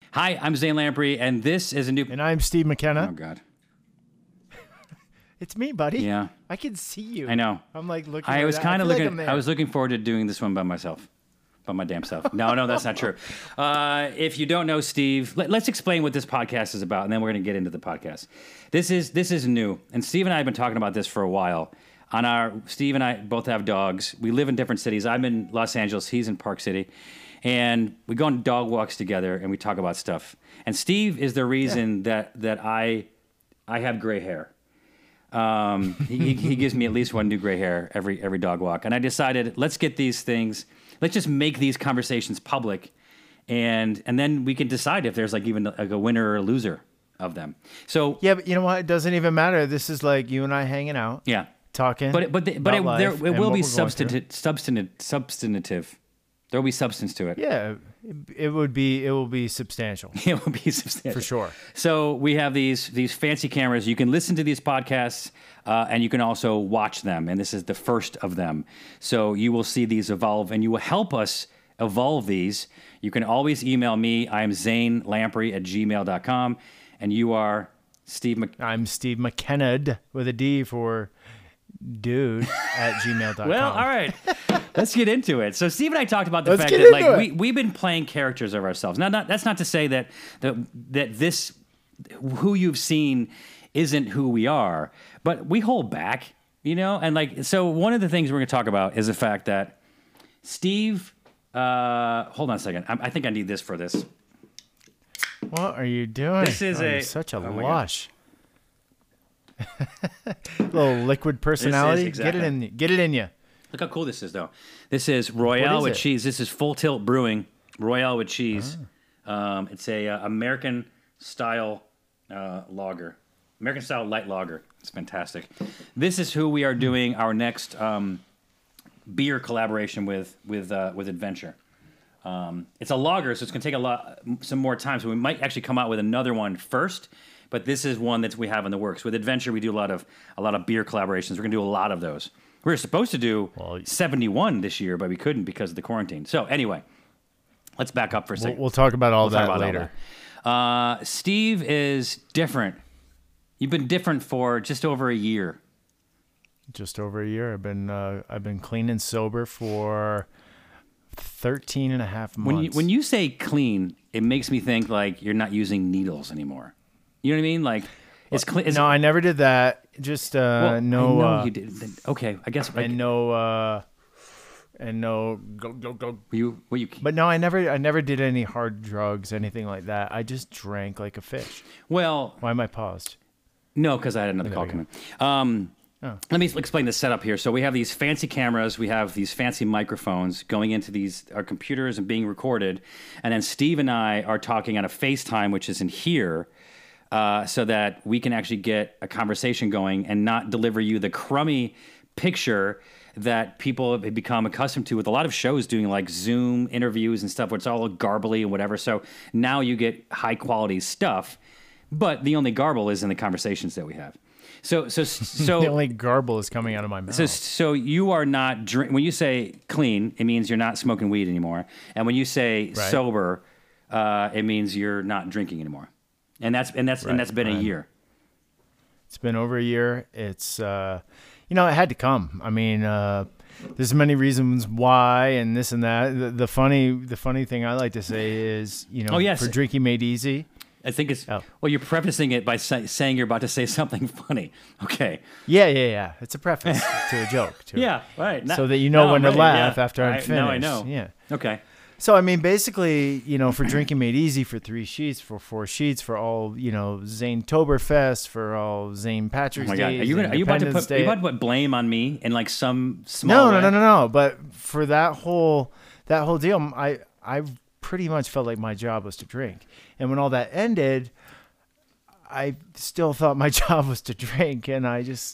Hi, I'm Zane Lamprey, and this is a new... And I'm Steve McKenna. Oh, God. It's me, buddy. Yeah. I can see you. I know. I'm like looking. I was kind of looking... Like I was looking forward to doing this one by myself. By my damn self. No, that's not true. If you don't know Steve, let's explain what this podcast is about, and then we're going to get into the podcast. This is new, and Steve and I have been talking about this for a while. Steve and I both have dogs. We live in different cities. I'm in Los Angeles. He's in Park City. And we go on dog walks together, and we talk about stuff. And Steve is the reason that I have gray hair. He gives me at least one new gray hair every dog walk. And I decided, let's get these things, let's just make these conversations public, and then we can decide if there's like even like a winner or a loser of them. So yeah, but you know what? It doesn't even matter. This is like you and I hanging out. Yeah. Talking. But it will be substantive. There will be substance to it. Yeah, it will be substantial. It will be substantial for sure. So we have these fancy cameras. You can listen to these podcasts, and you can also watch them. And this is the first of them. So you will see these evolve, and you will help us evolve these. You can always email me. I am ZaneLamprey@gmail.com, and you are Steve. I'm Steve McKenna with a D for dude at gmail.com. Well, all right. Let's get into it. So Steve and I talked about the fact that like we've been playing characters of ourselves. Now, that's not to say that this who you've seen isn't who we are, but we hold back, and like so one of the things we're going to talk about is the fact that Steve hold on a second. I think I need this for this. What are you doing? This is such a lush. Little liquid personality. Exactly. Get it in you. Look how cool this is, though. This is Royale with cheese. This is Full Tilt Brewing Royale with cheese. It's a American style lager, American style light lager. It's fantastic. This is who we are doing our next beer collaboration with Adventure. It's a lager, so it's going to take some more time. So we might actually come out with another one first. But this is one that we have in the works. With Adventure, we do a lot of beer collaborations. We're going to do a lot of those. We were supposed to do 71 this year, but we couldn't because of the quarantine. So anyway, let's back up for a second. We'll talk about all that later. Steve is different. You've been different for just over a year. Just over a year. I've been clean and sober for 13 and a half months. When you say clean, it makes me think like you're not using needles anymore. You know what I mean? Like, it's clean. No, I never did that. Just no. I know you did. Okay, I guess. And no. Go. But no, I never did any hard drugs, anything like that. I just drank like a fish. Well, why am I paused? No, because I had another call coming. Let me explain the setup here. So we have these fancy cameras, we have these fancy microphones going into our computers and being recorded, and then Steve and I are talking on a FaceTime, which is in here. So that we can actually get a conversation going and not deliver you the crummy picture that people have become accustomed to with a lot of shows doing like Zoom interviews and stuff where it's all garbly and whatever. So now you get high quality stuff, but the only garble is in the conversations that we have. So the only garble is coming out of my mouth. So you are not when you say clean, it means you're not smoking weed anymore, and when you say sober, it means you're not drinking anymore. And that's been a year. It's been over a year. It's it had to come. I mean, there's many reasons why, and this and that. The funny thing I like to say is, for drinking made easy. I think it's well, you're prefacing it by saying you're about to say something funny. Okay. Yeah. It's a preface to a joke. Yeah, right. So that you know when to laugh after I'm finished. Now I know. Yeah. Okay. So, I mean, basically, for Drinking Made Easy, for 3 sheets, for 4 sheets, for all, Zane Toberfest, for all Zane Patrick's Day. Are you about to put blame on me in like some small way? No. But for that whole deal, I pretty much felt like my job was to drink. And when all that ended, I still thought my job was to drink. And I just,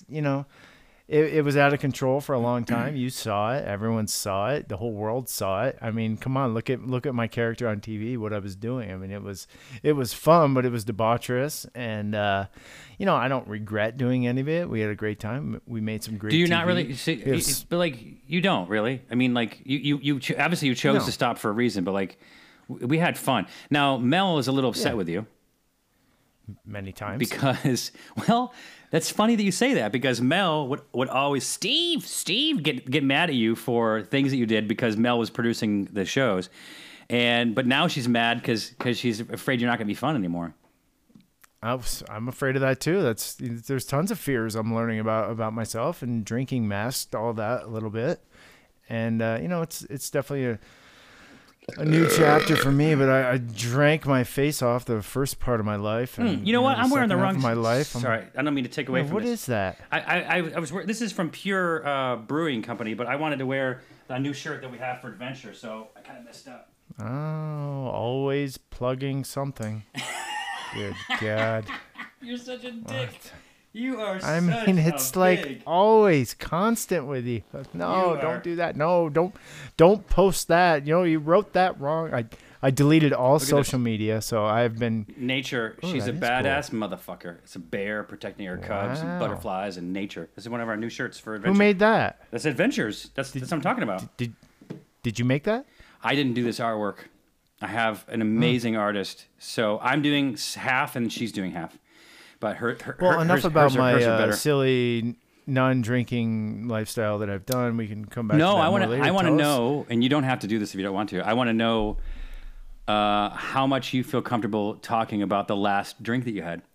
It was out of control for a long time. You saw it. Everyone saw it. The whole world saw it. I mean, come on, look at my character on TV, what I was doing. I mean, it was fun, but it was debaucherous. And, I don't regret doing any of it. We had a great time. We made some great Do you TV. not really? But like, you don't really? I mean, like, you obviously you chose to stop for a reason, but like, We had fun. Now Mel is a little upset Yeah. with you Many times. because, well, that's funny that you say that because Mel would always Steve get mad at you for things that you did because Mel was producing the shows, but now she's mad because she's afraid you're not going to be fun anymore. I'm afraid of that too. There's tons of fears I'm learning about myself, and drinking masked all that a little bit. And it's definitely a new chapter for me. But I drank my face off the first part of my life. And, You know what? I'm wearing the second half wrong. of my life. Sorry, I don't mean to take away from What this. is that? I was. This is from Pure Brewing Company, but I wanted to wear a new shirt that we have for Adventure, so I kind of messed up. Oh, always plugging something. Good God. You're such a dick. You are. I mean, it's like always constant with you. No, don't do that. No, don't post that. You wrote that wrong. I deleted all social media, so I've been. Nature. Ooh, She's a that is badass motherfucker. It's a bear protecting her cubs and Wow. butterflies and nature. This is one of our new shirts for Adventure. Who made that? That's Adventures. That's what I'm talking about. Did you make that? I didn't do this artwork. I have an amazing artist, so I'm doing half and she's doing half. But Enough hers about are my better. silly non-drinking lifestyle that I've done. We can come back. No, to that I want to. I want to know, and you don't have to do this if you don't want to. I want to know how much you feel comfortable talking about the last drink that you had.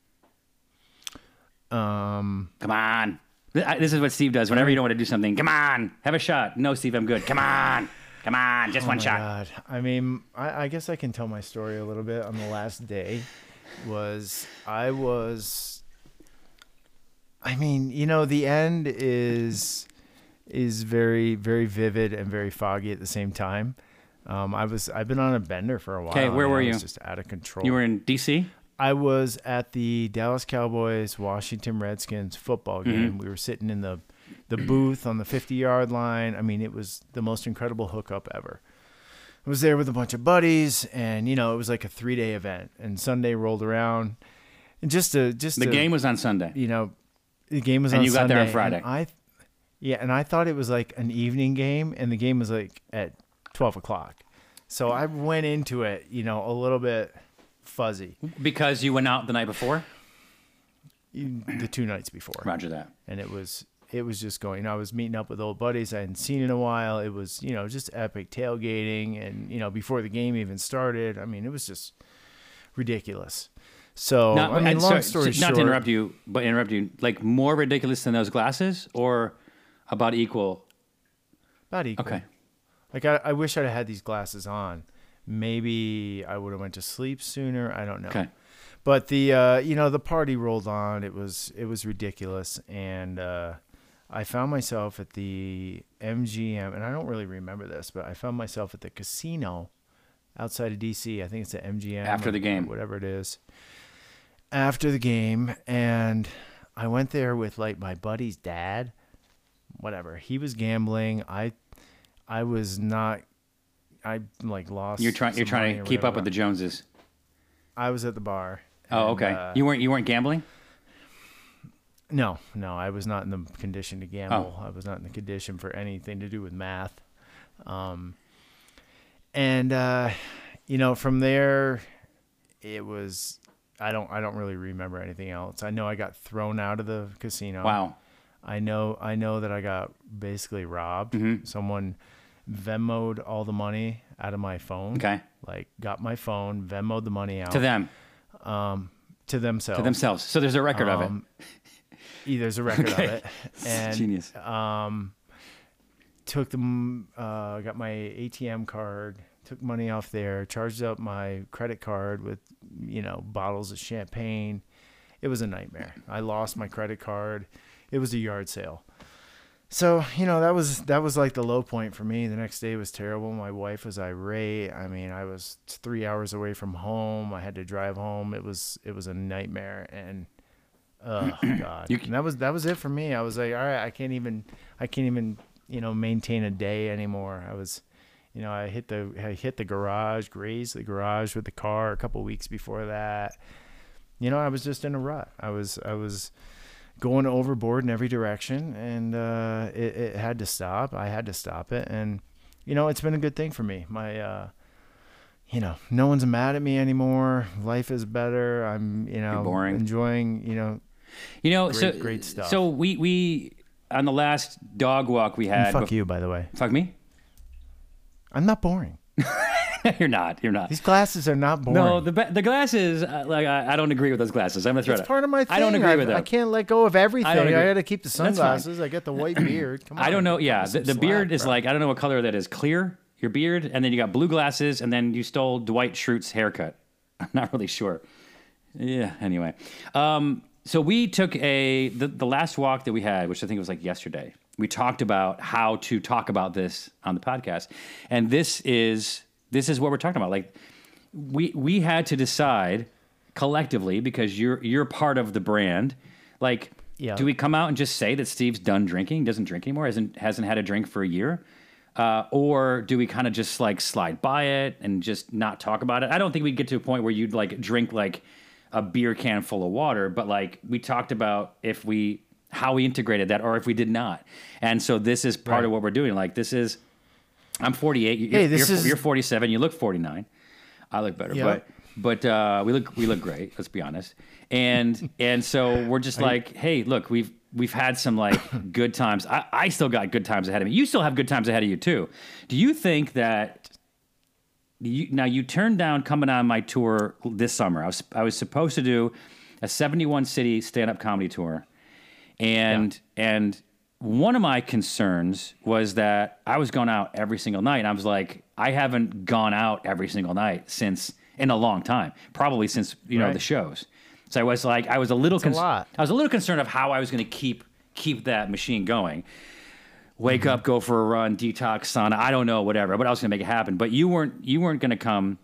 Come on. This is what Steve does whenever you don't want to do something. Come on, have a shot. No, Steve, I'm good. Come on, just one shot. God. I mean, I guess I can tell my story a little bit. On the last day, the end is very, very vivid and very foggy at the same time. I've been on a bender for a while. Okay, where were you? I was just out of control. You were in D.C.? I was at the Dallas Cowboys Washington Redskins football game. Mm-hmm. We were sitting in the booth on the 50-yard line. I mean, it was the most incredible hookup ever. I was there with a bunch of buddies, and it was like a 3-day event. And Sunday rolled around, and The game was on Sunday. the game was on Sunday. And you got there on Friday. And I thought it was like an evening game, and the game was like at 12 o'clock. So I went into it, a little bit fuzzy. Because you went out the night before? The 2 nights before. Roger that. And it was just going. I was meeting up with old buddies I hadn't seen in a while. It was, just epic tailgating, and before the game even started. I mean, it was just ridiculous. So, long story short, not to interrupt you, like more ridiculous than those glasses, or about equal? about equal. Okay. Like I wish I'd had these glasses on. Maybe I would have went to sleep sooner. I don't know. Okay. But the party rolled on. It was ridiculous, and I found myself at the MGM, and I don't really remember this, but I found myself at the casino outside of DC. I think it's the MGM After the game. whatever it is. After the game, and I went there with like my buddy's dad. Whatever, he was gambling. I was not. I like lost. You're trying to keep up with the Joneses. I was at the bar. Oh, and, okay. You weren't gambling? No, I was not in the condition to gamble. Oh. I was not in the condition for anything to do with math. From there, it was. I don't really remember anything else. I know I got thrown out of the casino. Wow. I know that I got basically robbed. Mm-hmm. Someone Venmo'd all the money out of my phone. Okay. Like got my phone, Venmo'd the money out To them. to themselves. To themselves. So there's a record of it. There's a record Okay. of it. And Genius. took them, got my ATM card, took money off there, charged up my credit card with, bottles of champagne. It was a nightmare. I lost my credit card. It was a yard sale. So, that was like the low point for me. The next day was terrible. My wife was irate. I mean, I was 3 hours away from home. I had to drive home. It was a nightmare. And oh God. And that was it for me. I was like, all right, I can't even, maintain a day anymore. I was, I hit the garage, grazed the garage with the car a couple weeks before that. I was just in a rut. I was going overboard in every direction, and it had to stop. I had to stop it, and it's been a good thing for me. My no one's mad at me anymore. Life is better. I'm, You're boring. enjoying, great stuff. So we on the last dog walk we had. And fuck you, by the way. Fuck me? I'm not boring. You're not. These glasses are not boring. No, the glasses. I don't agree with those glasses. I'm gonna throw it. It's part of my thing. I don't agree with them. I can't let go of everything. I don't agree. I got to keep the That's fine. sunglasses. I got the white beard. Come on. I don't know. Yeah, Some the beard slack, is bro. like I don't know what color that is. Clear, your beard, and then you got blue glasses, and then you stole Dwight Schrute's haircut. I'm not really sure. Yeah. Anyway, so we took the last walk that we had, which I think was like yesterday. We talked about how to talk about this on the podcast, and this is what we're talking about. Like we had to decide collectively because you're part of the brand. Like, Yeah. do we come out and just say that Steve's done drinking, doesn't drink anymore, hasn't had a drink for a year? Or do we kind of just like slide by it and just not talk about it? I don't think we'd get to a point where you'd like drink like a beer can full of water, but like we talked about how we integrated that or if we did not. And so this is part of what we're doing. Like I'm 48. You're 47. You look 49. I look better, Yeah. but we look great. Let's be honest. And so we're just like, hey, look, we've had some like good times. I still got good times ahead of me. You still have good times ahead of you too. Do you think that you turned down coming on my tour this summer? I was supposed to do a 71 city stand-up comedy tour. And one of my concerns was that I was going out every single night. And I was like, I haven't gone out every single night in a long time, probably since the shows. So I was a little concerned of how I was going to keep that machine going. Wake up, go for a run, detox, sauna. I don't know, whatever. But I was going to make it happen. But you weren't going to come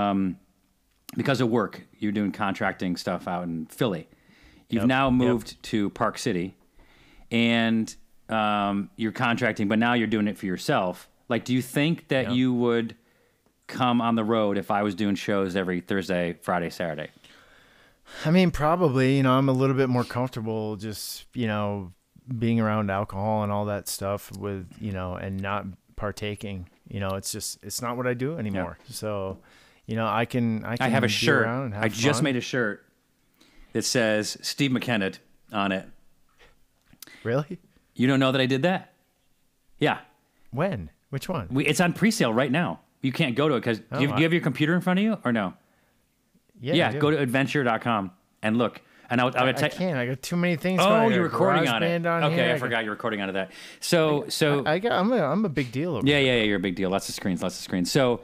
because of work. You're doing contracting stuff out in Philly. You've now moved to Park City, and you're contracting, but now you're doing it for yourself. Like, do you think that you would come on the road if I was doing shows every Thursday, Friday, Saturday? I mean, probably. I'm a little bit more comfortable just, being around alcohol and all that stuff with, and not partaking. It's not what I do anymore. Yeah. So, I can I have a shirt. Around and have I just fun. made a shirt that says Steve McKenna on it. Really? You don't know that I did that? Yeah. When? Which one? It's on pre-sale right now. You can't go to it because do you have your computer in front of you or no? Yeah. Go to adventure.com and look. And I can't. I got too many things. Oh, you're recording on it. Okay, here. I forgot you're recording on that. So I'm a big deal over here. Yeah, you're a big deal. Lots of screens. So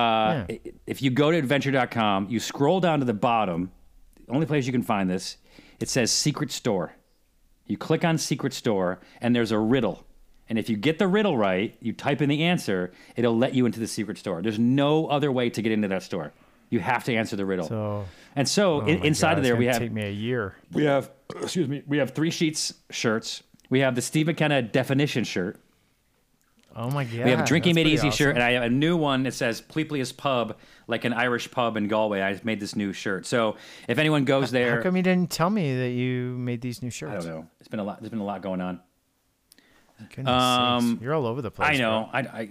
if you go to adventure.com, you scroll down to the bottom. The only place you can find this, it says Secret Store. You click on Secret Store, and there's a riddle. And if you get the riddle right, you type in the answer, it'll let you into the Secret Store. There's no other way to get into that store. You have to answer the riddle. So inside of there, we have take me a year. We have 3 sheets shirts. We have the Steve McKenna definition shirt. Oh my God. We have a Drinking Made Easy awesome. shirt, and I have a new one that says Pleplius Pub, like an Irish pub in Galway. I made this new shirt. So if anyone goes there, how come you didn't tell me that you made these new shirts? I don't know. It's been a lot. There's been a lot going on. Goodness sakes. You're all over the place. I know.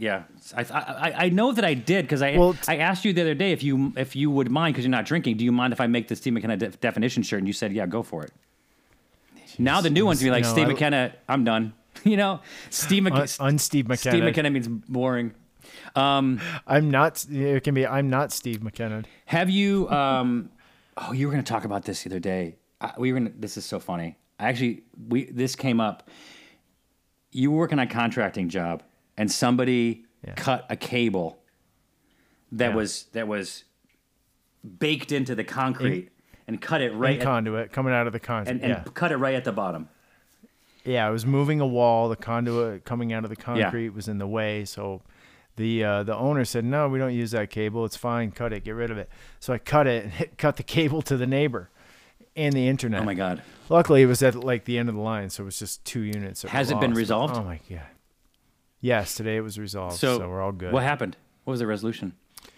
I know that I did because I asked you the other day if you would mind because you're not drinking. Do you mind if I make the Steve McKenna definition shirt? And you said, yeah, go for it. Jeez, now the new one's gonna be like Steve McKenna. I'm done. Steve McKenna. Steve McKenna. Steve McKenna means boring. I'm not. It can be. I'm not Steve McKenna. Have you? You were going to talk about this the other day. This is so funny. This came up. You were working on a contracting job, and somebody cut a cable that was baked into the concrete and cut it right conduit coming out of the concrete and cut it right at the bottom. Yeah, I was moving a wall. The conduit coming out of the concrete was in the way, so the owner said, "No, we don't use that cable. It's fine. Cut it. Get rid of it." So I cut it and cut the cable to the neighbor and the internet. Oh my God! Luckily, it was at like the end of the line, so it was just 2 units. Has it been resolved? Oh my God! Yes, today it was resolved. So we're all good. What happened? What was the resolution?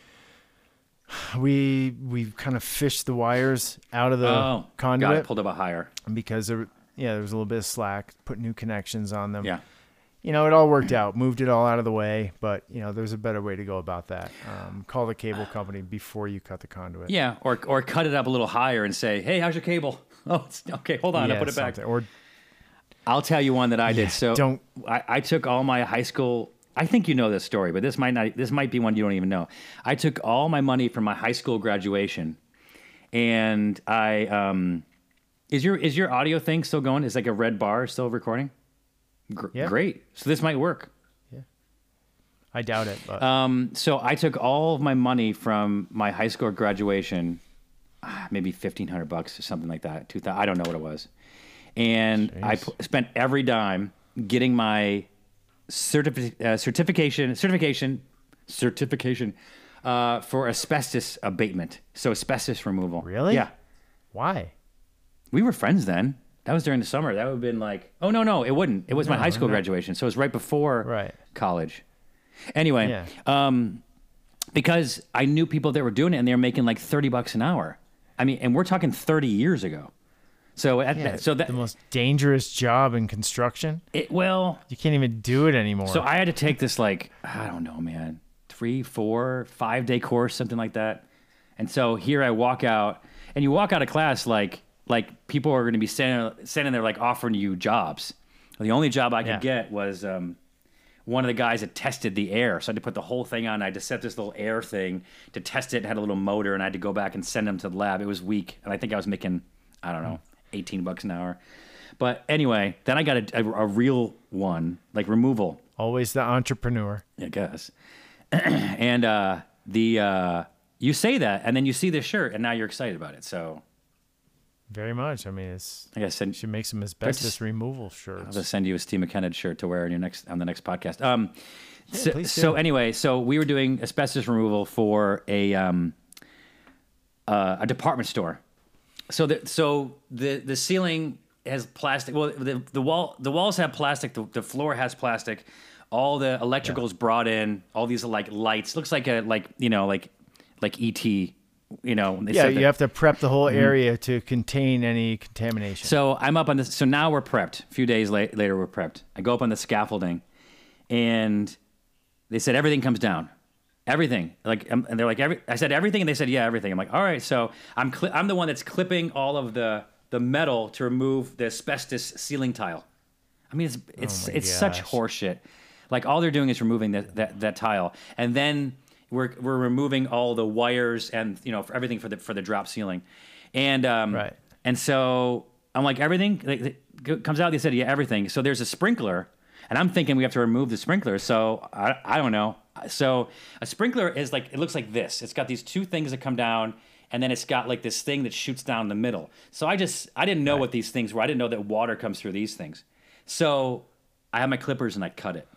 We kind of fished the wires out of the conduit. Pulled up a higher because there was a little bit of slack. Put new connections on them. Yeah. it all worked out. Moved it all out of the way, but there's a better way to go about that. Call the cable company before you cut the conduit. Yeah, or cut it up a little higher and say, "Hey, how's your cable?" Oh, it's, okay, hold on, I'll put it back. Or I'll tell you one that I did. So I took all my high school. I think you know this story, but this might be one you don't even know. I took all my money from my high school graduation, and I is your audio thing still going? Is like a red bar still recording? Yeah. Great. So this might work. Yeah. I doubt it. But. So I took all of my money from my high school graduation, maybe $1,500 or something like that. 2,000. I don't know what it was, and I spent every dime getting my certification for asbestos abatement. So asbestos removal. Really? Yeah. Why? We were friends then. That was during the summer. That would have been like, oh, no, it wouldn't. It was my high school graduation. So it was right before college. Anyway, because I knew people that were doing it and they were making like $30 an hour. I mean, and we're talking 30 years ago. So the most dangerous job in construction. You can't even do it anymore. So I had to take this I don't know, man, 3, 4, 5-day course, something like that. And so here I walk out, and you walk out of class like people are going to be standing there like offering you jobs. The only job I could get was one of the guys that tested the air. So I had to put the whole thing on. I had to set this little air thing to test it. It had a little motor, and I had to go back and send them to the lab. It was weak, and I think I was making, I don't know, $18 an hour. But anyway, then I got a real one, like removal. Always the entrepreneur. I guess. And you say that, and then you see this shirt, and now you're excited about it. So very much. I mean, you should make some asbestos removal shirts. I'll just send you a Steve McKenna shirt to wear on the next podcast. So anyway, so we were doing asbestos removal for a department store. So the ceiling has plastic. Well, the walls have plastic. The floor has plastic. All the electrical's brought in. All these like lights. Looks like like ET. You have to prep the whole area to contain any contamination. So I'm up on this. So now we're prepped. A few days later, we're prepped. I go up on the scaffolding, and they said everything comes down. Everything. And they're like, I said everything, and they said, yeah, everything. I'm like, all right. So I'm the one that's clipping all of the metal to remove the asbestos ceiling tile. I mean, it's such horseshit. Like all they're doing is removing that tile, and then we're removing all the wires and for everything for the drop ceiling, and and so I'm like everything comes out. They said yeah, everything. So there's a sprinkler, and I'm thinking we have to remove the sprinkler. So I don't know. So a sprinkler is it looks like this. It's got these two things that come down, and then it's got like this thing that shoots down the middle. So I didn't know what these things were. I didn't know that water comes through these things. So I have my clippers and I cut it.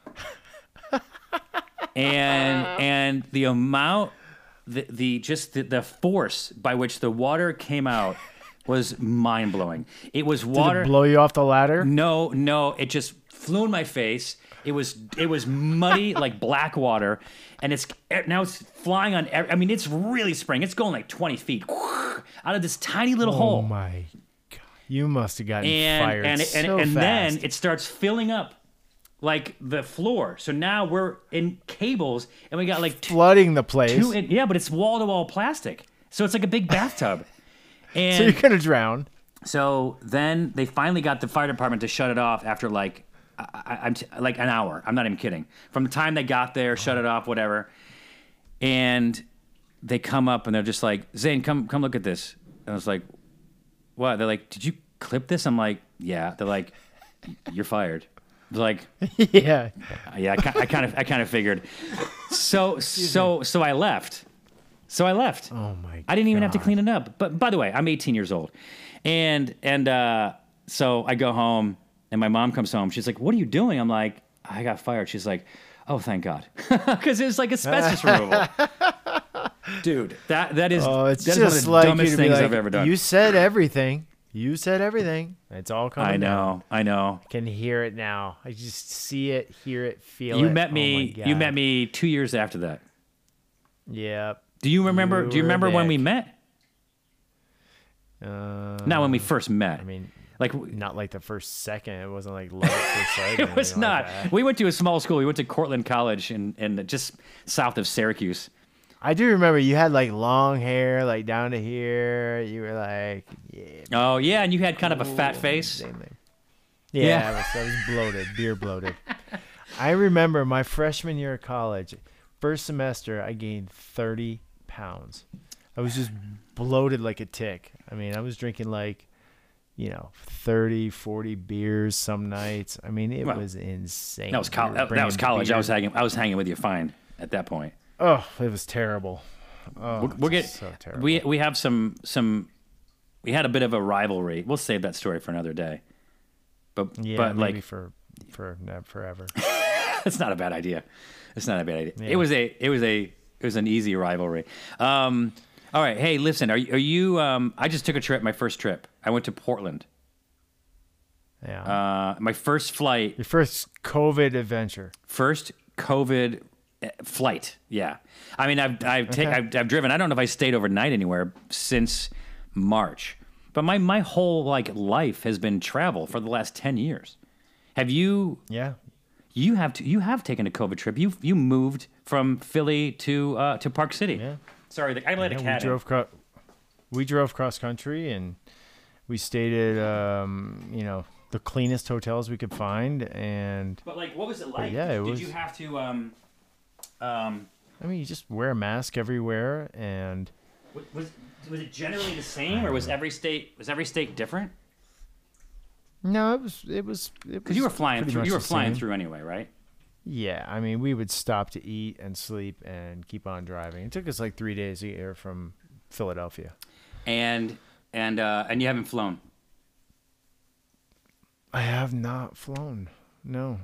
and the amount, the force by which the water came out was mind blowing. It was water. Did it blow you off the ladder? No, it just flew in my face. It was muddy like black water, and now it's flying on. I mean, it's really spraying. It's going like 20 feet out of this tiny little hole. Oh my god! You must have gotten fired and so fast. Then it starts filling up like the floor. So now we're in cables, and we got like flooding the place. But it's wall to wall plastic, so it's like a big bathtub. And so you're gonna drown. So then they finally got the fire department to shut it off after like like an hour. I'm not even kidding. From the time they got there, shut it off, whatever. And they come up and they're just like, Zane, come look at this. And I was like, what? They're like, did you clip this? I'm like, yeah. They're like, you're fired. They're like, yeah. I kind of figured. So I left. Oh my God. I didn't even have to clean it up. But by the way, I'm 18 years old. And so I go home. And my mom comes home. She's like, what are you doing? I'm like, I got fired. She's like, oh, thank God. Because it's like asbestos removal. Dude, that is one of the dumbest things I've ever done. You said everything. It's all coming down. I know. I can hear it now. I just see it, hear it, feel You it. met me 2 years after that. Yep. Do you remember when we met? Not when we first met. I mean, Like Not like the first second. It wasn't like love at first sight. or it was anything like not. that. We went to a small school. We went to Cortland College in just south of Syracuse. I do remember you had like long hair, like down to here. You were like, yeah. Oh yeah, and you had kind of a fat Ooh, face. same thing. Yeah, I was bloated, beer bloated. I remember my freshman year of college, first semester, I gained 30 pounds. I was just bloated like a tick. I mean, I was drinking like, 30, 40 beers some nights. I mean, it was insane. That was college. That was college. I was hanging with you fine at that point. Oh, it was terrible. Oh, We'll get so terrible. we have some we had a bit of a rivalry. We'll save that story for another day. But maybe like for forever. it's not a bad idea. It's not a bad idea. Yeah. It was an easy rivalry. All right, hey, listen, are you I just took a trip, my first trip. I went to Portland. Yeah. My first flight, Your first COVID adventure. first COVID flight. Yeah. I mean, I've driven. I don't know if I stayed overnight anywhere since March. But my whole like life has been travel for the last 10 years. Have you Yeah. you have taken a COVID trip. You moved from Philly to Park City. Yeah. Sorry, I let a cat in. We drove cross country and we stayed at the cleanest hotels we could find, and But like, what was it like? yeah, it Did was- you have to I mean, you just wear a mask everywhere, and was it generally the same, or was every state different? no, it was Because you were flying pretty through. much You were the flying same. through anyway, right? Yeah, I mean, we would stop to eat and sleep and keep on driving. It took us like 3 days a year from Philadelphia. And you haven't flown. I have not flown. No.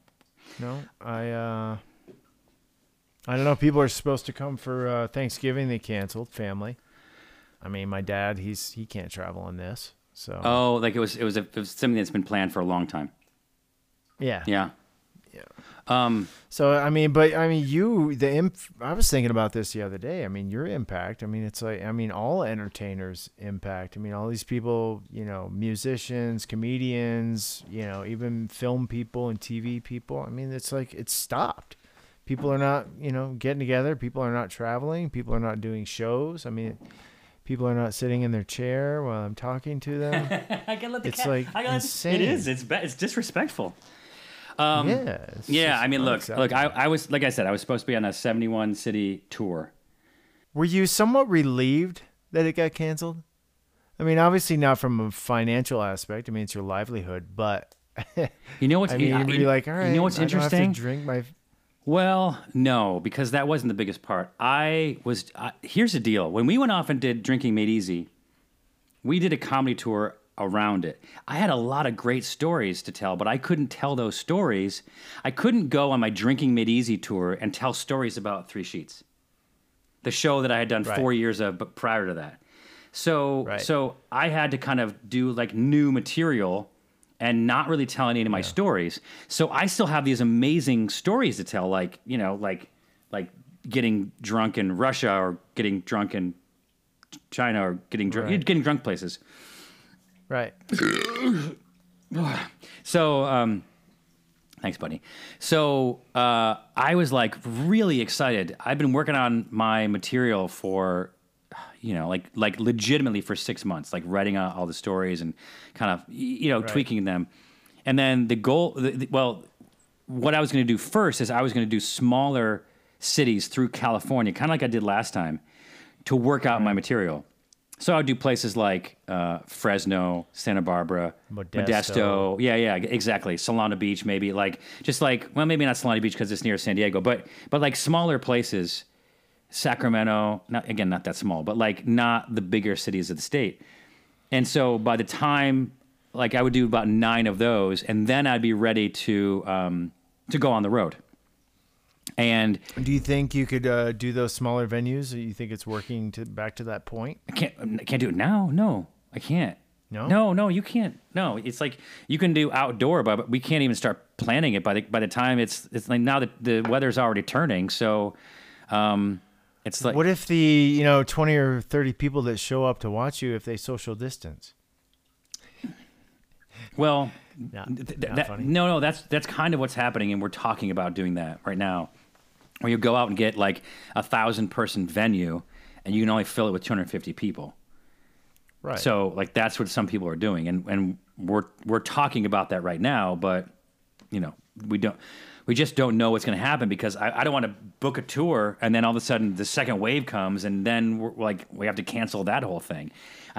I don't know. People are supposed to come for Thanksgiving. They canceled. Family. I mean, my dad, he can't travel on this. So Oh, like it was something that's been planned for a long time. yeah. Yeah. So I mean, I was thinking about this the other day. I mean, your impact. I mean, it's like, I mean, all entertainers impact. I mean, all these people, musicians, comedians, even film people and TV people. I mean, it's like it's stopped. People are not, getting together. People are not traveling. People are not doing shows. I mean, people are not sitting in their chair while I'm talking to them. I gotta let the It's cat. like I gotta, insane. It is. It's disrespectful. It's Yeah, just I mean, look. unacceptable. I was like I said, I was supposed to be on a 71 city tour. Were you somewhat relieved that it got canceled? I mean, obviously not from a financial aspect. I mean, it's your livelihood, but You know what's I mean, you'd be like, all right, you know what's I don't have to interesting? drink my. Well, no, because that wasn't the biggest part. Here's the deal. When we went off and did Drinking Made Easy, we did a comedy tour around it. I had a lot of great stories to tell, but I couldn't tell those stories. I couldn't go on my Drinking Made Easy tour and tell stories about Three Sheets, the show that I had done Right. 4 years of, but prior to that. So, Right. so I had to kind of do like new material and not really tell any of my stories. So I still have these amazing stories to tell, like, like getting drunk in Russia or getting drunk in China or getting drunk, Right. getting drunk places. Right. So, thanks, buddy. So, I was like really excited. I've been working on my material for, like legitimately for 6 months, like writing out all the stories and kind of, tweaking them. And then the goal, what I was going to do first is I was going to do smaller cities through California, kind of like I did last time, to work out my material. So I would do places like Fresno, Santa Barbara, Modesto. Yeah, exactly. Solana Beach, maybe maybe not Solana Beach because it's near San Diego, but like smaller places, Sacramento, not that small, but like not the bigger cities of the state. And so by the time, like I would do about 9 of those, and then I'd be ready to go on the road. And Do you think you could do those smaller venues? Or you think it's working back to that point? I can't do it now. No, I can't. No, you can't. No, it's like you can do outdoor, but we can't even start planning it by the time it's like now that the weather's already turning. So, it's like What if the 20 or 30 people that show up to watch you, if they social distance? Well, Not funny. no, that's kind of what's happening, and we're talking about doing that right now. Where you go out and get like 1,000-person venue, and you can only fill it with 250 people. Right. So like that's what some people are doing, and we're talking about that right now, but you know we just don't know what's going to happen because I don't want to book a tour and then all of a sudden the second wave comes and then we have to cancel that whole thing.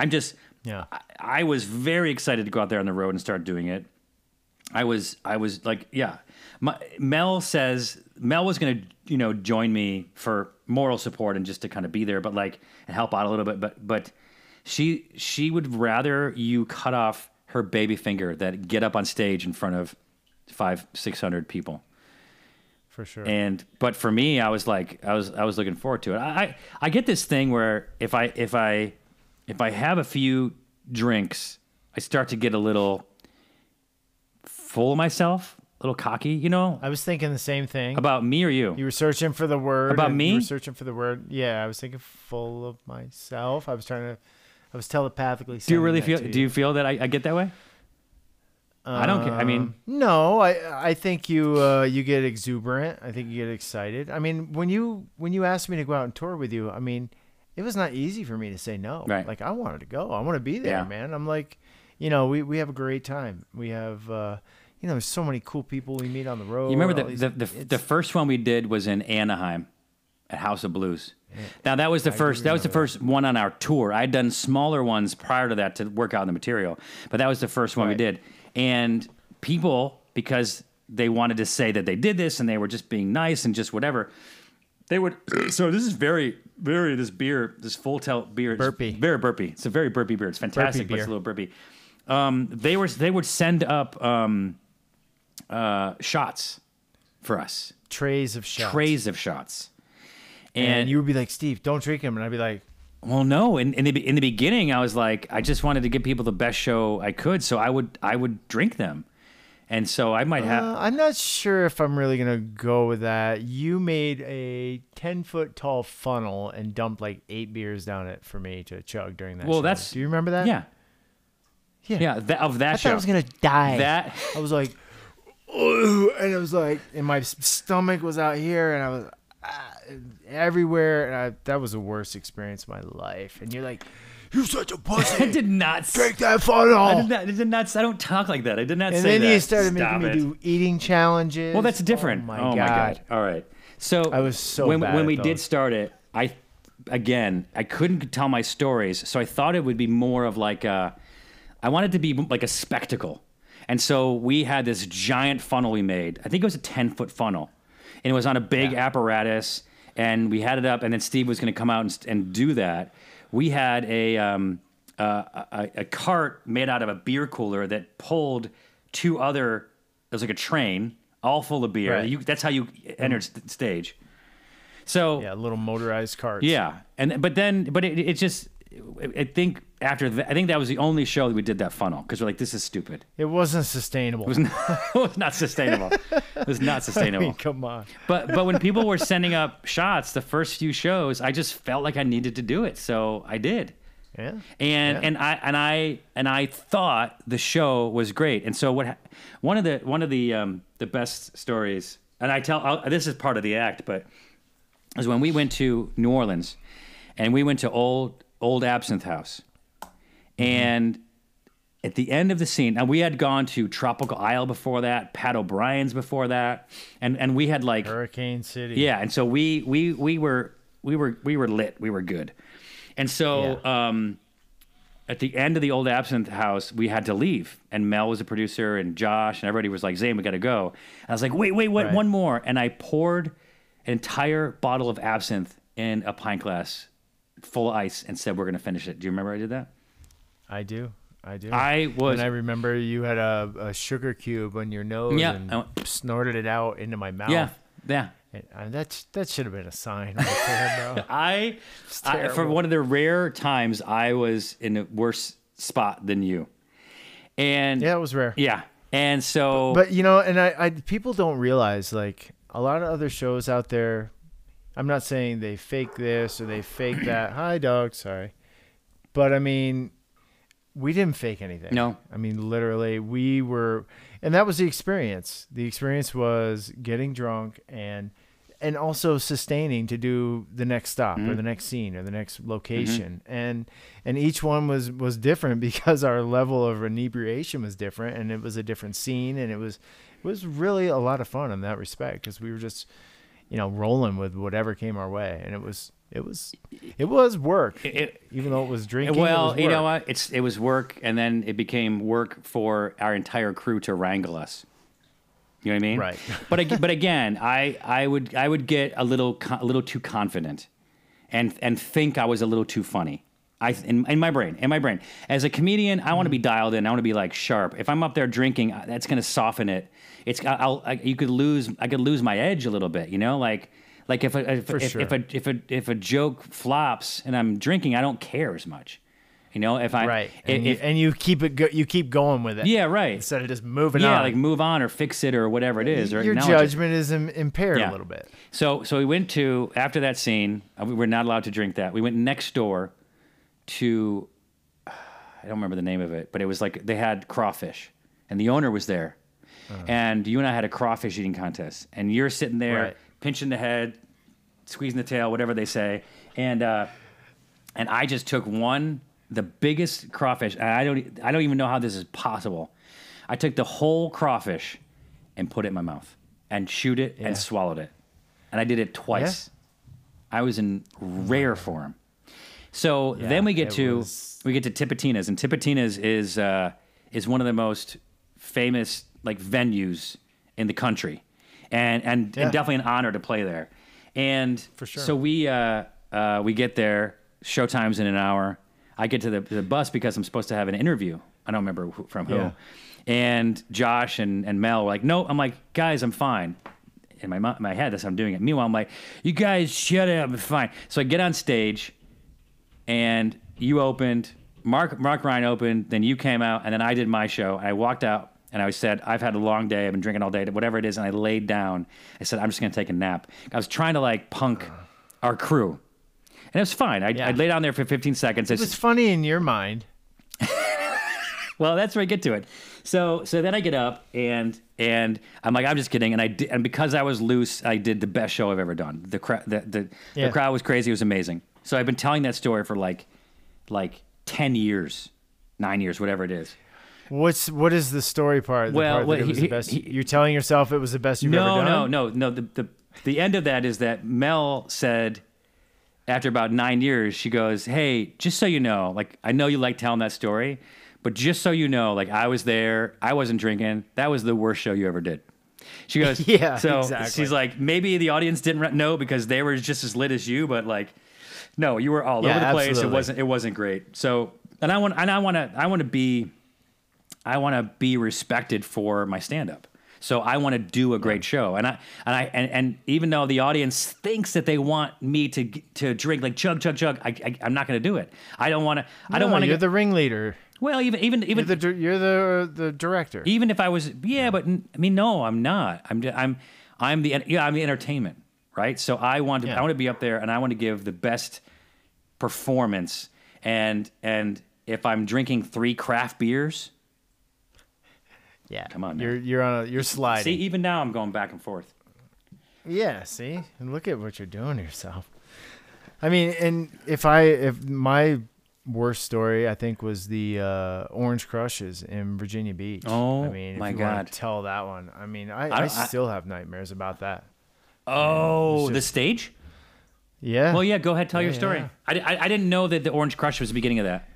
I was very excited to go out there on the road and start doing it. I was like, yeah. Mel was going to join me for moral support and just to kind of be there, but like and help out a little bit. But she would rather you cut off her baby finger than get up on stage in front of 500-600 people. For sure. But for me, I was looking forward to it. I get this thing where if I have a few drinks, I start to get a little full of myself, a little cocky, you know? I was thinking the same thing. About me or you? You were searching for the word. About me? You were searching for the word. Yeah, I was thinking full of myself. I was telepathically Do you really sending that feel? to Do you feel that I get that way? I don't care. I mean, no. I think you get exuberant. I think you get excited. I mean, when you asked me to go out and tour with you, I mean, it was not easy for me to say no. Right. Like I wanted to go. I want to be there, Yeah. man. I'm like, we have a great time. We have there's so many cool people we meet on the road. you remember the first one we did was in Anaheim at House of Blues. Now that was the first one on our tour. I'd done smaller ones prior to that to work out the material, but that was the first one we did. And people, because they wanted to say that they did this and they were just being nice and just whatever, they would. So this is very, very this Full Tilt beer, burpy, very burpy. It's a very burpy beer. It's fantastic, but it's a little burpy. They would send up shots for us, trays of shots. And you would be like, Steve, don't drink them. And I'd be like, well, no. In the beginning, I was like, I just wanted to give people the best show I could, so I would drink them, and so I might have. I'm not sure if I'm really gonna go with that. You made a 10-foot tall funnel and dumped like 8 beers down it for me to chug during that. Well, show. Do you remember that? Yeah. Of that I show. thought I was gonna die. That I was like, oh, and it was like, and my stomach was out here, and I was. Everywhere, and that was the worst experience of my life. And you're like, "You're such a pussy." I did not drink that funnel. I did not. I don't talk like that. I did not and say that. And then you started Stop making me do eating challenges. Well, that's different. Oh my god! All right. So I was so when bad we at did those. start it, I couldn't tell my stories, so I thought it would be more of like I wanted to be like a spectacle, and so we had this giant funnel we made. I think it was a 10-foot funnel, and it was on a big apparatus. And we had it up, and then Steve was going to come out and do that. We had a cart made out of a beer cooler that pulled 2 other. It was like a train, all full of beer. Right. That's how you entered stage. So little motorized carts. Yeah, but it just. I think that was the only show that we did that funnel because we're like, this is stupid. It wasn't sustainable. It was not sustainable. It was not sustainable. I mean, come on. But when people were sending up shots, the first few shows, I just felt like I needed to do it, so I did. Yeah. And I thought the show was great. And so one of the best stories, and this is part of the act, but is when we went to New Orleans, and we went to Old Absinthe House. And at the end of the scene, and we had gone to Tropical Isle before that, Pat O'Brien's before that, and we had like Hurricane City. Yeah, and so we were lit, we were good. And so at the end of the Old Absinthe House, we had to leave, and Mel was a producer, and Josh, and everybody was like, Zane, we got to go. And I was like, wait, Right. one more. And I poured an entire bottle of absinthe in a pint glass full of ice and said, we're going to finish it. Do you remember I did that? I do. And I remember you had a sugar cube on your nose and snorted it out into my mouth. Yeah. And that should have been a sign right there, bro. For one of the rare times, I was in a worse spot than you. And yeah, it was rare. Yeah. And so, but and I people don't realize, like, a lot of other shows out there, I'm not saying they fake this or they fake that. Hi, dog. Sorry. But I mean, we didn't fake anything. No. I mean, literally, we were, and that was the experience. The experience was getting drunk and also sustaining to do the next stop or the next scene or the next location. And each one was different because our level of inebriation was different, and it was a different scene, and it was really a lot of fun in that respect because we were just, rolling with whatever came our way, and it was work, even though it was drinking. Well, it was work. you know what? It was work, and then it became work for our entire crew to wrangle us. You know what I mean? Right. But again, I would get a little too confident, and think I was a little too funny. In my brain, as a comedian, I want to be dialed in. I want to be like sharp. If I'm up there drinking, that's going to soften it. I could lose my edge a little bit. Like if a joke flops and I'm drinking, I don't care as much. If I right, and you keep going with it. Yeah, right. Instead of just moving on. Yeah, like move on or fix it or whatever it is. Or your judgment is impaired a little bit. So we went to, after that scene, we were not allowed to drink that. We went next door to, I don't remember the name of it, but it was like they had crawfish, and the owner was there, and you and I had a crawfish eating contest, and you're sitting there pinching the head, squeezing the tail, whatever they say, and I just took the biggest crawfish, and I don't even know how this is possible. I took the whole crawfish and put it in my mouth and chewed it and swallowed it, and I did it twice. Yeah. I was in rare form. So then we get to Tipitina's, and Tipitina's is one of the most famous like venues in the country, and definitely an honor to play there. And for sure. So we get there. Showtime's in an hour. I get to the bus because I'm supposed to have an interview. I don't remember from who. And Josh and Mel were like, no. I'm like, guys, I'm fine. In my head, that's how I'm doing it. Meanwhile, I'm like, you guys shut up, I'm fine. So I get on stage, and you opened, Mark Ryan opened, then you came out, and then I did my show. And I walked out, and I said, I've had a long day. I've been drinking all day, whatever it is. And I laid down. I said, I'm just going to take a nap. I was trying to like punk our crew. And it was fine. I lay down there for 15 seconds. It was funny in your mind. Well, that's where I get to it. So then I get up and I'm like, I'm just kidding. And because I was loose, I did the best show I've ever done. The crowd was crazy. It was amazing. So I've been telling that story for like 10 years, 9 years, whatever it is. What is the story part? You're telling yourself it was the best you've ever done? No. The end of that is that Mel said, after about 9 years, she goes, hey, just so you know, like, I know you like telling that story, but just so you know, like, I was there, I wasn't drinking, that was the worst show you ever did. She goes, exactly. She's like, maybe the audience didn't know because they were just as lit as you, but like, no, you were all over the place. Absolutely. It wasn't great. So, I want to be respected for my stand-up. So I want to do a great show, and even though the audience thinks that they want me to drink like chug, I'm not going to do it. I don't want to. I don't want to. You're the ringleader. Well, even you're the director. Even if I was, but I mean, no, I'm not. I'm the entertainment, right? So I want to be up there, and I want to give the best performance. And if I'm drinking 3 craft beers. Yeah, come on. You're sliding. See, even now I'm going back and forth. Yeah, see, and look at what you're doing to yourself. I mean, and if my worst story, I think, was the Orange Crushes in Virginia Beach. Oh, I mean, my if you God! want to tell that one. I mean, I still have nightmares about that. Oh, the stage? Yeah. Well, yeah. Go ahead, tell your story. Yeah. I didn't know that the Orange Crush was the beginning of that.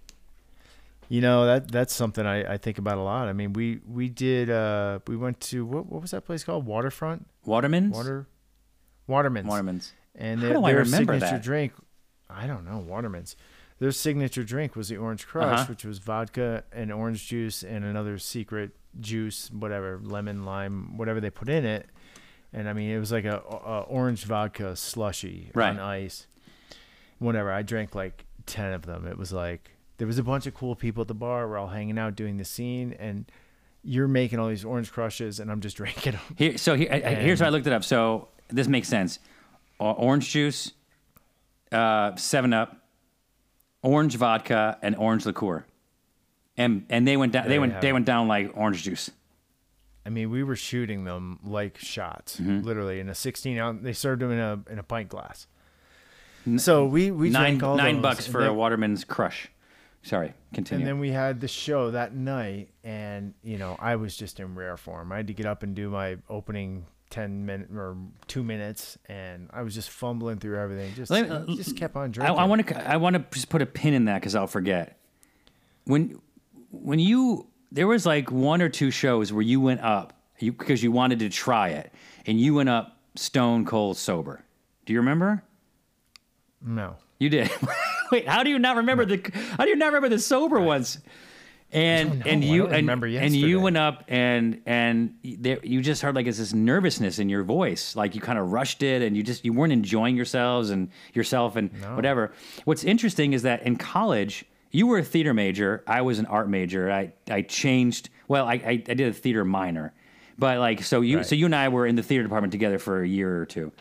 You know, that's something I think about a lot. I mean, we went to what was that place called? Waterfront? Waterman's? Waterman's. And How do I remember signature that? drink, I don't know, Waterman's. Their signature drink was the Orange Crush, which was vodka and orange juice and another secret juice, whatever, lemon, lime, whatever they put in it. And I mean, it was like a orange vodka slushy on ice. Whatever. I drank like 10 of them. It was like, there was a bunch of cool people at the bar. We're all hanging out doing the scene, and you're making all these Orange Crushes, and I'm just drinking them. Here's how I looked it up. So this makes sense. Orange juice, 7-Up, orange vodka, and orange liqueur. and they went down. There you have They it. went down like orange juice. I mean, we were shooting them like shots, Mm-hmm. literally in a 16-ounce. They served them in a pint glass. So we drank all $9 those, for and a then- Waterman's Crush. Sorry, continue. And then we had the show that night, and I was just in rare form. I had to get up and do my opening 10 minute or 2 minutes, and I was just fumbling through everything. Just kept on drinking. I want to just put a pin in that because I'll forget. When there was like 1 or 2 shows where you went up because you wanted to try it, and you went up stone cold sober. Do you remember? No. You did. Wait, how do you not remember the sober ones? And know. and I you don't remember and yesterday. you went up and you just heard like it's this nervousness in your voice, like you kind of rushed it and you weren't enjoying yourselves and yourself and whatever. What's interesting is that in college you were a theater major, I was an art major. I changed. Well, I did a theater minor, but like so you and I were in the theater department together for a year or two.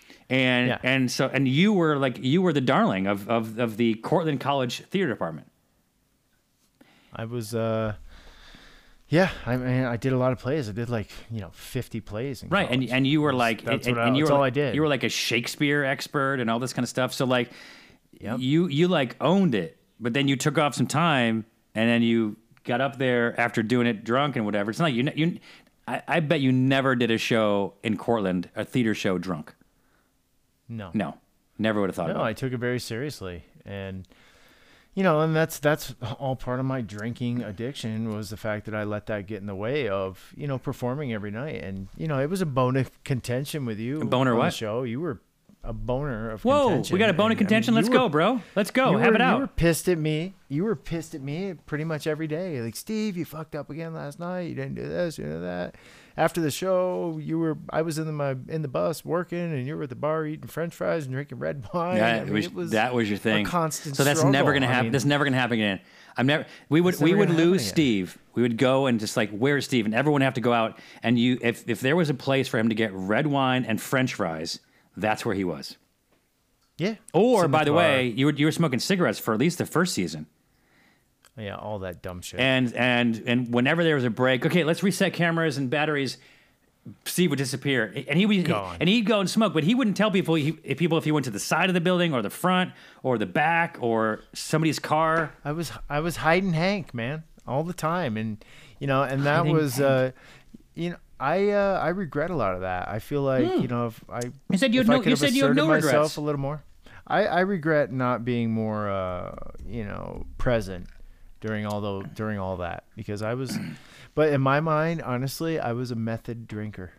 And you were the darling of the Cortland College theater department. I was, I mean, I did a lot of plays. I did 50 plays. In Right, college. and you were like, That's and, what and you that's were all like, I did. You were like a Shakespeare expert and all this kind of stuff. So like, Yep. you like owned it, but then you took off some time, and then you got up there after doing it drunk and whatever. It's not like I bet you never did a show in Cortland, a theater show drunk. No. No, never would have thought No, about I it. took it very seriously, and and that's all part of my drinking addiction was the fact that I let that get in the way of performing every night, and it was a bone of contention with you. boner on the what? show. You were a boner of Whoa, contention. we got a bone of and, I mean, contention. Let's you go, were- bro. Let's go. You Have were, it out. You were pissed at me. You were pissed at me pretty much every day. Like, Steve, you fucked up again last night. You didn't do this, you didn't do that. After the show, I was in the bus working, and you were at the bar eating French fries and drinking red wine. Yeah, I mean, that was your thing. A constant so that's struggle. never gonna I happen. mean, That's never gonna happen again. We would never gonna happen lose again. Steve. We would go and just like, where's Steve? And everyone would have to go out. And if there was a place for him to get red wine and French fries, that's where he was. Yeah. Or Sit in by the car. way, you were smoking cigarettes for at least the first season. Yeah, all that dumb shit. And whenever there was a break, okay, let's reset cameras and batteries. Steve would disappear, and he'd go and smoke. But he wouldn't tell people if he went to the side of the building or the front or the back or somebody's car. I was hiding Hank, man, all the time, and and that Hiding was Hank. I regret a lot of that. I feel like if I You said you if had I no- could you have said you have no asserted myself regrets. a little more. I regret not being more present during all that, because I was, but in my mind, honestly, I was a method drinker.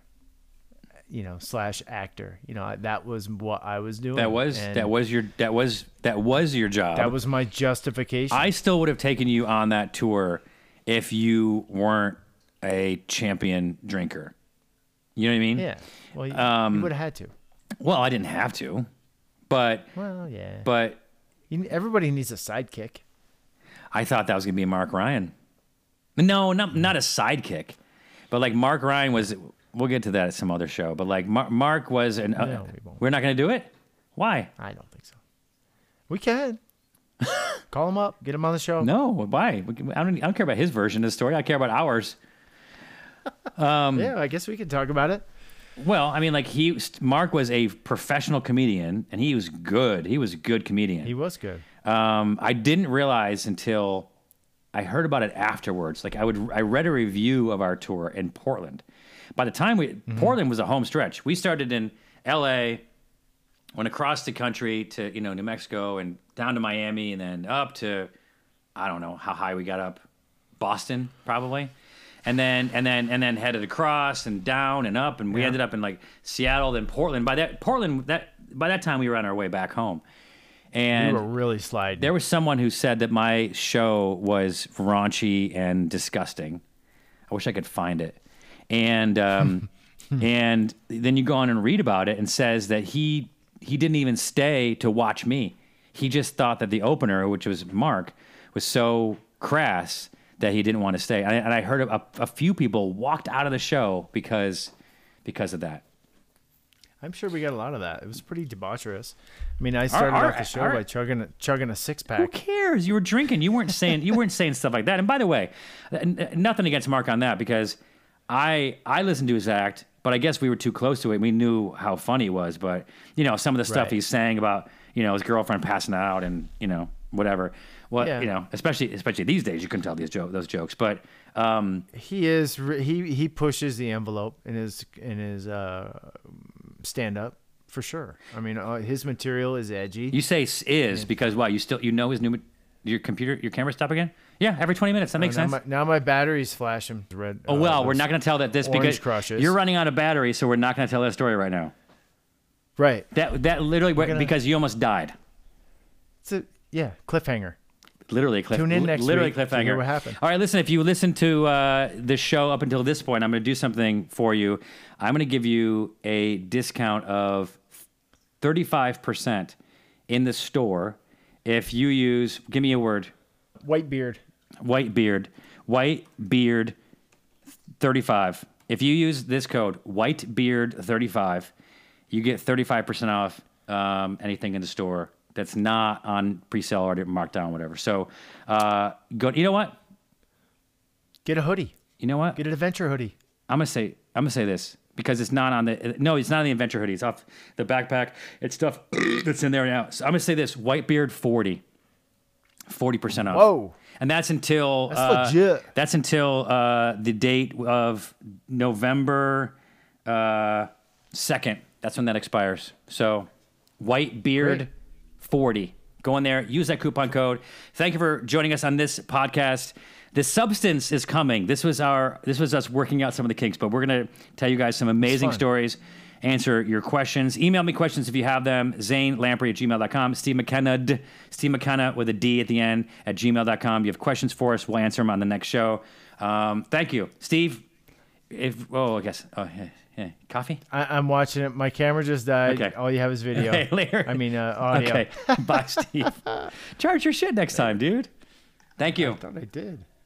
/ actor. That was what I was doing. That was and your job. that was my justification. I still would have taken you on that tour if you weren't a champion drinker. You know what I mean? Yeah. Well, you would have had to. Well, I didn't have to, but Well, yeah. but Everybody needs a sidekick. I thought that was gonna be Mark Ryan. No, not a sidekick, but like Mark Ryan was. We'll get to that at some other show. But like Mark was an. No, we won't. We're not gonna do it. Why? I don't think so. We can. Call him up. Get him on the show. No, why? I don't care about his version of the story. I care about ours. Yeah, I guess we can talk about it. Well, I mean, like Mark was a professional comedian, and he was good. He was a good comedian. He was good. I didn't realize until I heard about it afterwards. Like I read a review of our tour in Portland. By the time Portland was a home stretch. We started in L.A., went across the country to New Mexico and down to Miami, and then up to I don't know how high we got up, Boston probably. And then headed across and down and up, and we ended up in like Seattle, then Portland. By that time we were on our way back home. And We were really sliding. there was someone who said that my show was raunchy and disgusting. I wish I could find it. And and then you go on and read about it, and says that he didn't even stay to watch me. He just thought that the opener, which was Mark, was so crass that he didn't want to stay. And I heard a few people walked out of the show because of that. I'm sure we got a lot of that. It was pretty debaucherous. I mean, I started off the show by chugging a six Who pack. cares? You were drinking. You weren't saying stuff like that. And by the way, nothing against Mark on that, because I listened to his act, but I guess we were too close to it. We knew how funny he was, but some of the stuff he's saying about his girlfriend passing out and whatever. Especially these days, you couldn't tell those jokes. But he pushes the envelope in his stand up for sure. I mean, his material is edgy. You say is because what? You know his your camera stop again? Yeah, every 20 minutes. That makes sense. Now my battery's flashing red. Oh well, we're not going to tell that because crushes. You're running out of battery, so we're not going to tell that story right now. Right. That literally because you almost died. It's a cliffhanger. Literally Tune in next week cliffhanger. To hear what happened. All right, listen. If you listen to the show up until this point, I'm going to do something for you. I'm going to give you a discount of 35% in the store if you use. Give me a word. Whitebeard. 35. If you use this code Whitebeard35, you get 35% off anything in the store that's not on pre-sale or marked down, whatever. So go. You know what? Get a hoodie. You know what? Get an adventure hoodie. I'm gonna say this because it's not on the. No, it's not on the adventure hoodie. It's off the backpack. It's stuff that's in there now. So I'm gonna say this: Whitebeard 40%. 40% off. Whoa. And that's until that's legit. That's until the date of November 2nd. That's when that expires. So Whitebeard 40. Go in there, use that coupon code. Thank you for joining us on this podcast. The substance is coming. This was us working out some of the kinks, but we're gonna tell you guys some amazing stories, answer your questions. Email me questions if you have them. ZaneLamprey@gmail.com. Steve McKenna with a D at the end at gmail.com. You have questions for us, we'll answer them on the next show. Thank you, Steve. Coffee? I'm watching it. My camera just died. Okay. All you have is video. Okay, later. I mean, audio. Okay. Bye, Steve. Charge your shit next time, dude. Thank you. I thought I did.